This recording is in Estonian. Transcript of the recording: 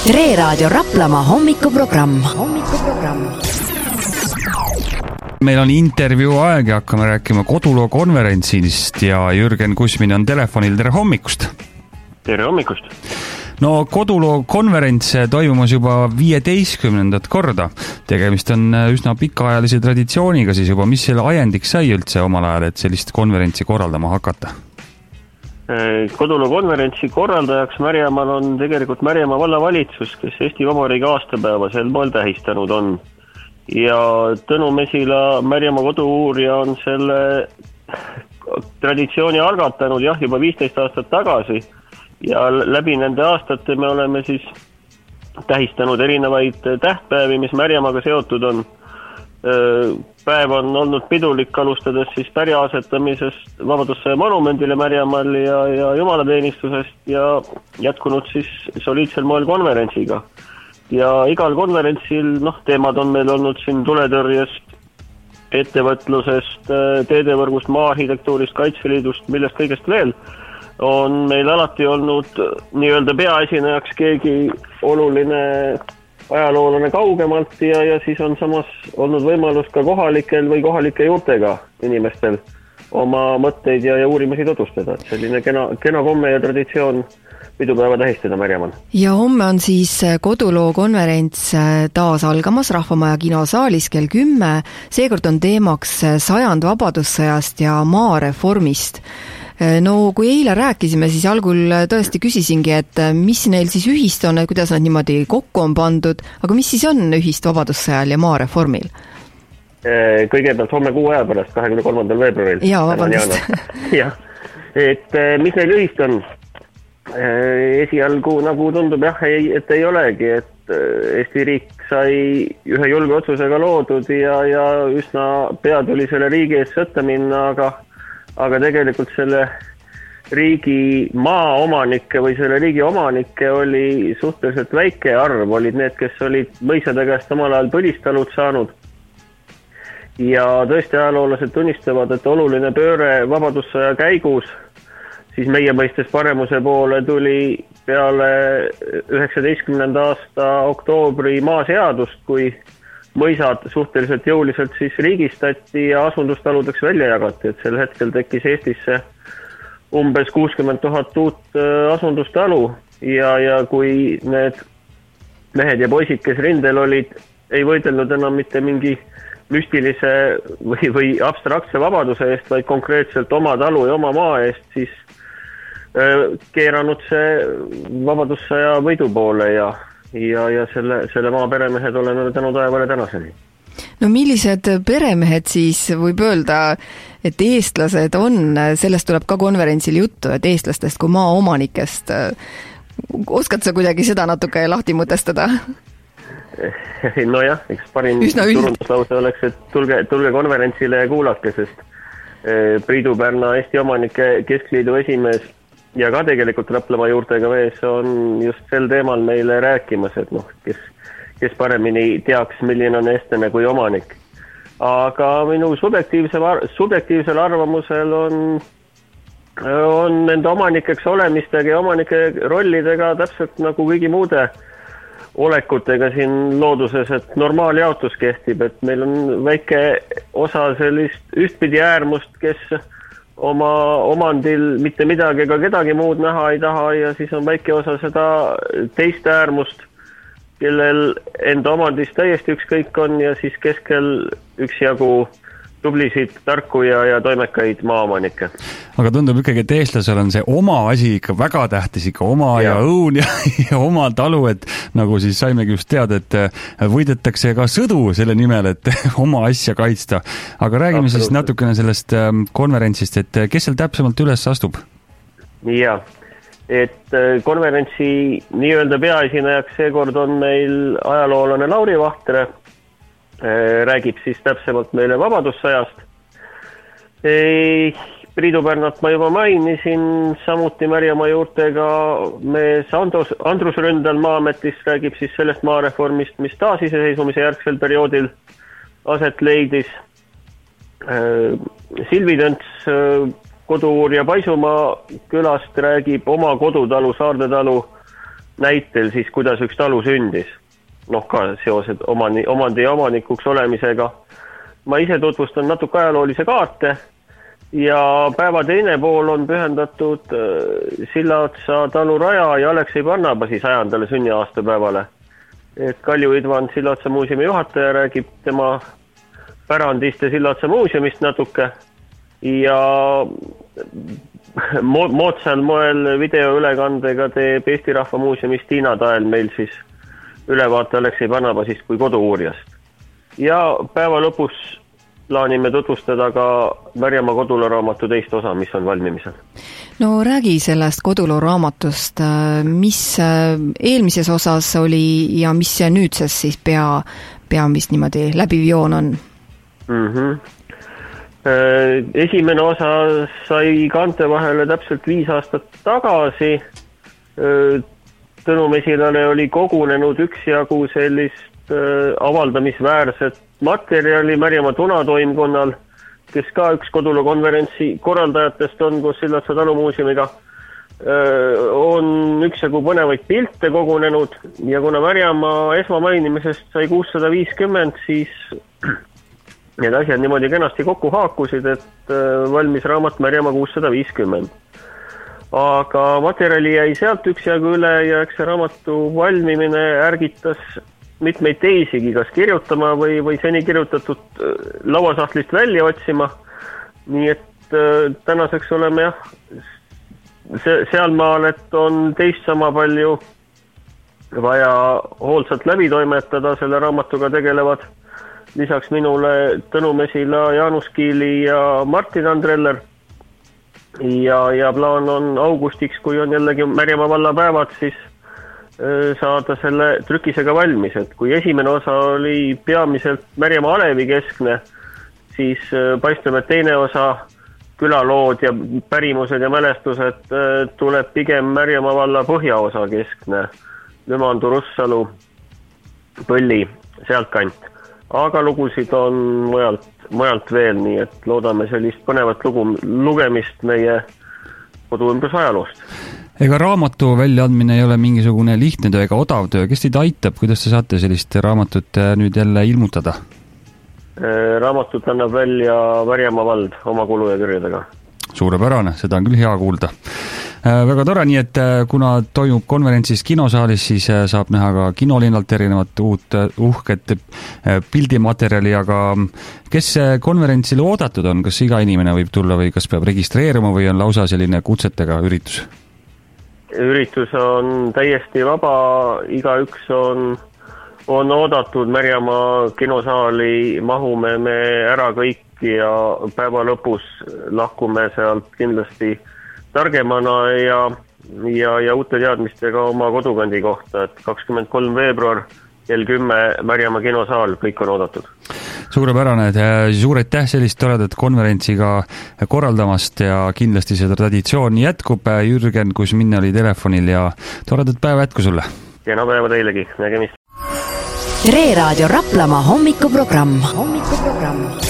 Re Raadio Raplamaa hommikuprogramm. Meil on intervjuu aeg ja hakkame rääkima koduloo konverentsist ja Jürgen Kusmin on telefonil. Tere hommikust! Tere hommikust! No koduloo konverents toimumas juba 15. korda. Tegemist on üsna pikaajalise traditsiooniga siis juba. Mis selle ajendiks sai üldse omal ajal, et sellist konverentsi korraldama hakata? Koduloo konverentsi korraldajaks Märjamaal on tegelikult Märjamaa vallavalitsus, kes Eesti Vabariigi aastapäeva sel moel tähistanud on. Ja Tõnu Mesila, Märjamaa kodu-uurija on selle traditsiooni algatanud juba 15 aastat tagasi ja läbi nende aastate me oleme siis tähistanud erinevaid tähtpäevi, mis Märjamaaga seotud on. Päev on olnud pidulik, alustades siis pärja asetamisest Vabadussõja monumendile Märjamaal ja jumalateenistusest ja jätkunud siis soliidsel moel konverentsiga. Ja igal konverentsil, teemad on meil olnud siin tuletõrjest, ettevõtlusest, teedevõrgust, maa-arhitektuurist, Kaitseliidust, millest kõigest veel, on meil alati olnud nii-öelda peaesinejaks keegi oluline ajaloolane kaugemalt ja siis on samas olnud võimalus ka kohalikel või kohalike juurtega inimestel oma mõtteid ja uurimusi tutvustada. Selline kena komme ja traditsioon pidupäeva tähistada Märjamaal. Ja homme on siis koduloo konverents taas algamas Rahvamaja kinosaalis kell 10. Seekord on teemaks 100 vabadussõjast ja maareformist. No kui eile rääkisime, siis algul tõesti küsisingi, et mis neil siis ühist on, kuidas nad niimoodi kokku on pandud, aga mis siis on ühist vabadussõjal ja maareformil? Kõigepealt homme 6 aja pärast, 23. veebruaril. Jaa, vabandust. Jah, et mis neil ühist on? Esialgu nagu tundub et ei olegi, et Eesti riik sai ühe julge otsusega loodud ja üsna pea tuli selle riigi ees sõtta minna, aga tegelikult selle riigi maaomanikke või selle riigi omanikke oli suhteliselt väike arv, olid need, kes olid mõisade käest omal ajal põlistalud saanud. Ja tõesti ajaloolased tunnistavad, et oluline pööre vabadussõja käigus, siis meie mõistes paremuse poole tuli peale 19. aasta oktoobri maaseadust, kui mõisad suhteliselt jõuliselt siis riigistati ja asundustaludeks välja jagati, et sel hetkel tekkis Eestisse umbes 60 000 uut asundustalu ja kui need mehed ja poisid, kes rindel olid, ei võidelnud enam mitte mingi müstilise või abstraktse vabaduse eest, vaid konkreetselt oma talu ja oma maa eest, siis keeranud see vabadussõja võidu poole ja selle maa peremehed oleme tänu taevale tänaseni. No millised peremehed siis võib öelda, et eestlased on, sellest tuleb ka konverentsil juttu, et eestlastest kui maaomanikest. Oskad sa kuidagi seda natuke lahti mõtestada? Nojah, eks parim turunduslause oleks, et tulge konverentsile ja kuulake, sest Priidu Pärna Eesti Omanike Keskliidu esimees ja ka tegelikult Raplamaa juurtega vees on just sel teemal meile rääkimas, et kes paremini teaks, milline on eestlane kui omanik. Aga minu subjektiivsel arvamusel on nende omanikeks olemistega ja omanike rollidega täpselt nagu kõigi muude olekutega siin looduses, et normaaljaotus kehtib, et meil on väike osa sellist ühtpidi äärmust, kes oma omandil mitte midagi ega kedagi muud näha ei taha ja siis on väike osa seda teist äärmust, kellel enda omandist täiesti ükskõik on ja siis keskel üksjagu tublisid, tarku ja toimekaid maaomanikke. Aga tundub ikkagi, et eestlasel on see oma asi ikka väga tähtis, ikka oma ja õun ja oma talu, et nagu siis saimegi just teada, et võidetakse ka sõdu selle nimel, et oma asja kaitsta. Aga räägime siis natukene sellest konverentsist, et kes seal täpsemalt üles astub? Jaa, et konverentsi nii-öelda peaesinejaks seekord on meil ajaloolane Lauri Vahtre, räägib siis täpsemalt meile vabadussõjast. Priidu Pärnat ma juba mainisin, samuti Märjamaa juurtega mees Andrus Ründal Maa-ametist räägib siis sellest maareformist, mis taasiseseisvumise järgsel perioodil aset leidis. Silvi Tönts kodu-uurija Paisumaa külast räägib oma kodutalu, Saardetalu näitel siis, kuidas üks talu sündis. Ka seosed omandi ja omanikuks olemisega. Ma ise tutvustan natuke ajaloolise kaarte ja päeva teine pool on pühendatud Sillaotsa talu raja ja Aleksei Barnabasi 100. sünniaastapäevale. Et Kalju Idvan, Sillaotsa muuseumi juhataja, räägib tema pärandist ja Sillaotsa muuseumist natuke ja moodsal moel videoülekandega teeb Eesti Rahva Muuseumist Tiina Tael meil siis ülevaate Aleksei Barnabasist kui kodu-uurijast. Ja päeva lõpus plaanime tutvustada ka Märjamaa koduloo-raamatu teist osa, mis on valmimisel. No räägi sellest koduloo-raamatust, mis eelmises osas oli ja mis nüüdses siis peamist niimoodi läbiv joon on? Esimene osa sai kaante vahele täpselt 5 aastat tagasi. Tõnu Mesilale oli kogunenud üksjagu sellist avaldamisväärset materjali Märjamaa Tunatoimkonnal, kes ka üks kodulookonverentsi korraldajatest on koos Sillaotsa talumuuseumiga, on üksjagu põnevaid pilte kogunenud ja kuna Märjamaa esmamainimisest sai 650, siis need asjad niimoodi kenasti kokku haakusid, et valmis raamat Märjamaa 650. Aga materjali jäi sealt üksjagu üle ja eks see raamatu valmimine ärgitas mitmeid teisigi, kas kirjutama või seni kirjutatud lauasahtlist välja otsima. Nii et tänaseks oleme sealmaal, et on teist sama palju vaja hoolsalt läbi toimetada, selle raamatuga tegelevad lisaks minule Tõnu Mesila, Jaanus Kiili ja Martin Andreller. Ja plaan on augustiks, kui on jällegi Märjamaa vallapäevad, siis saada selle trükisega valmis, et kui esimene osa oli peamiselt Märjamaa Alevi keskne, siis paistab, et teine osa, külalood ja pärimused ja mälestused tuleb pigem Märjamaa valla põhjaosa keskne, Lümandu, Russalu, Põlli, sealtkant. Aga lugusid on mujalt veel, nii et loodame sellist põnevat lugemist meie koduümbruse ajaloost. Ega raamatu väljaandmine ei ole mingisugune lihtne töö ega odav töö. Kes teid aitab? Kuidas te saate sellist raamatut nüüd jälle ilmutada? Raamatut annab välja Märjamaa vald oma kulu ja kirjadega. Suurepärane, seda on küll hea kuulda. Väga tore, nii et kuna toimub konverentsis kinosaalis, siis saab näha ka kinolinnalt erinevat uut uhket pildimaterjali, aga kes konverentsile oodatud on? Kas iga inimene võib tulla või kas peab registreeruma või on lausa selline kutsetega üritus? Üritus on täiesti vaba, igaüks on oodatud Märjamaa kinosaali, mahume me ära kõik ja päeva lõpus lahkume sealt kindlasti targemana ja uute teadmistega oma kodukandi kohta, et 23 veebruar kell 10 Märjamaa kinosaal, kõik on oodatud. Suurepärane, suur aitäh sellist toredat konverentsiga korraldamast ja kindlasti see traditsioon jätkub. Jürgen Kusmin oli telefonil ja toredat päeva jätku sulle. Kena päeva teilegi, nägemist. Tre Raadio Raplamaa hommikuprogramm.